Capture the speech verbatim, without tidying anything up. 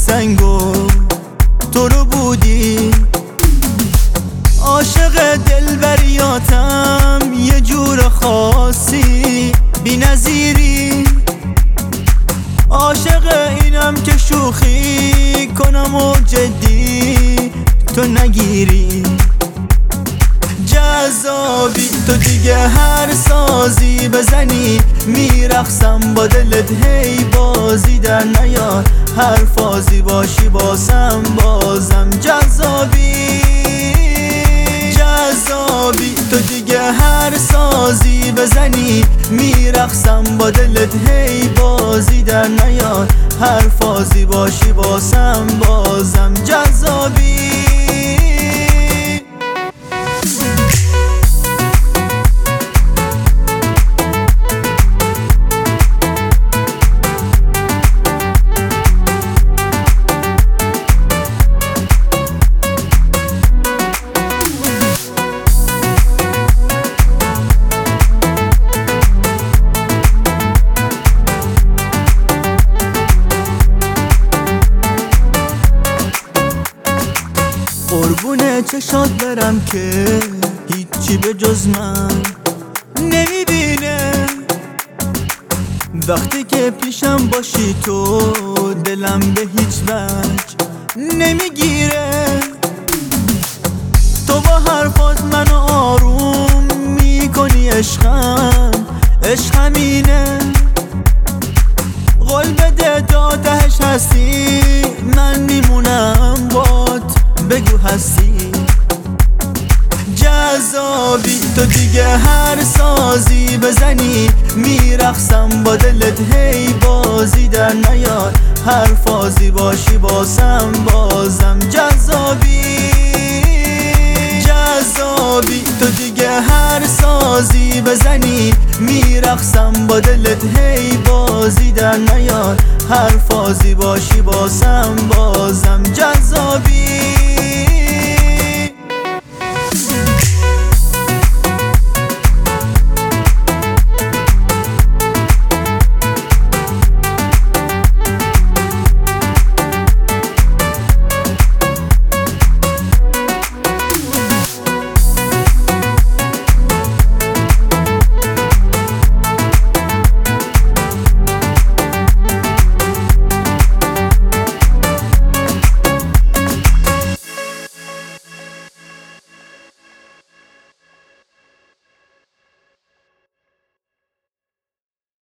سنگو تو رو بودی. عاشق دلبریاتم یه جور خاصی بی نظیری. عاشق اینم که شوخی کنم و جدی تو نگیری. جذابی تو دیگه هر سازی بزنی میرقصم با دلت هی بازی در نیار. هر فازی باشی باسم بازم جذابی. جذابی تو دیگه هر سازی بزنی میرقصم با دلت هی بازی در نیار. هر فازی باشی باسم بازم جذابی. قربون چشات برم که هیچی به جز من نمیبینه. وقتی که پیشم باشی تو دلم به هیچ وجه نمیگیره. تو با حرفات منو آروم میکنی عشقم، عشق همینه. قول بده تا تهش هستی من میمونم بات بگو هستی. جذابی تو دیگه هر سازی بزنی میرقصم با دلت هی بازی در نیار. هر فازی باشی باسم بازم جذابی. جذابی تو دیگه هر سازی بزنی میرقصم با دلت هی بازی در نیار. هر فازی باشی باسم بازم جذابی.